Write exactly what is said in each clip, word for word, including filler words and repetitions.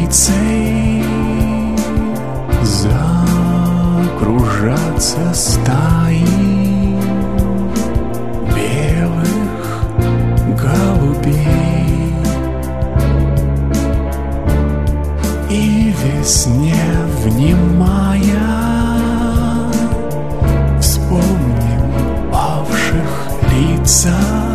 птицей закружатся стаи белых голубей, и весне внимая вспомним павших лица,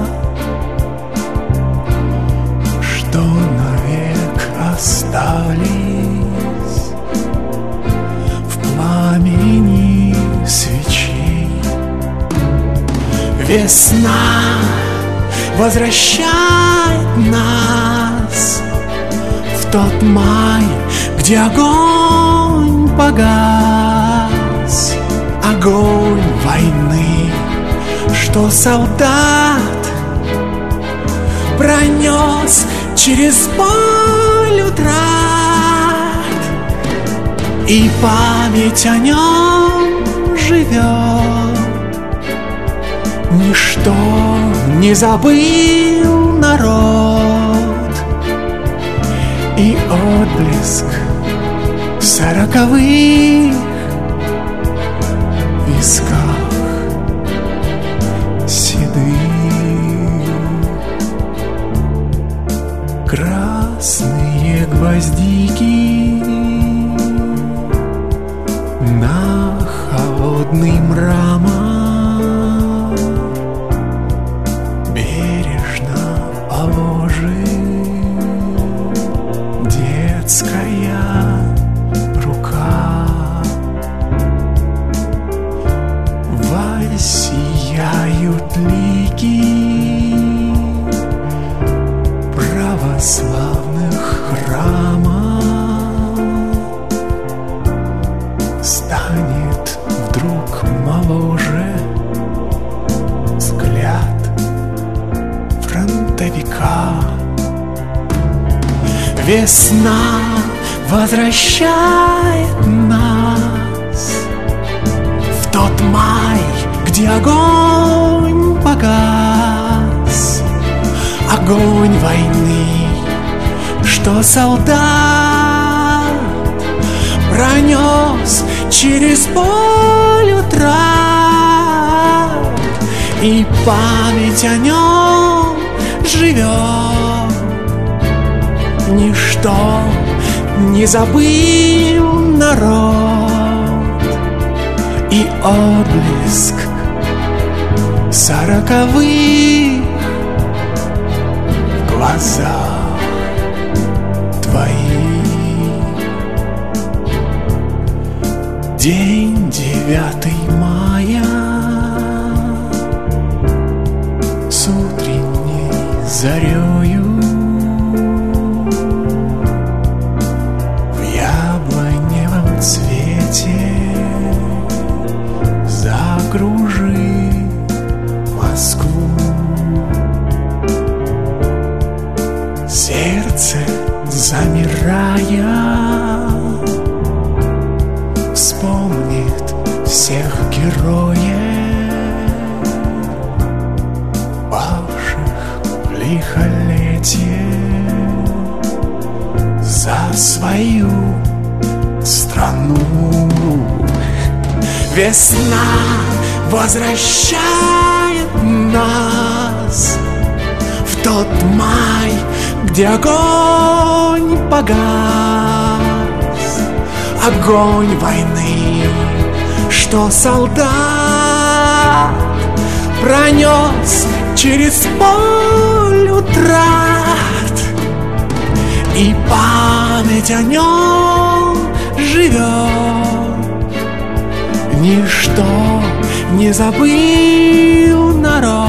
что навек остались в пламени свечей. Весна возвращает нас в тот май, где огонь погас, огонь войны, что солдат пронес через поле утрат, и память о нем живет. Ничто не забыл народ, и отблеск сороковых в висках седых. Красные гвоздики на холодный мрамор бережно положит детская рука. Воссияют лики православных храмов, станет вдруг моложе взгляд фронтовика. Весна возвращает нас в тот май, где огонь погас, огонь войны, что солдат пронес через поле утрат, и память о нем живет. Ничто не забыл народ, и отблеск сороковых в глазах твоих. День девятый мая с утренней зарею в яблоневом цвете закружи Москву. Сердце, замирая, вспомнит всех героев, павших в лихолетье за свою страну. Весна возвращает нас в тот май, где огонь погас, огонь войны, что солдат пронес через поле утрат, и память о нем живет. Ничто не забыл народ,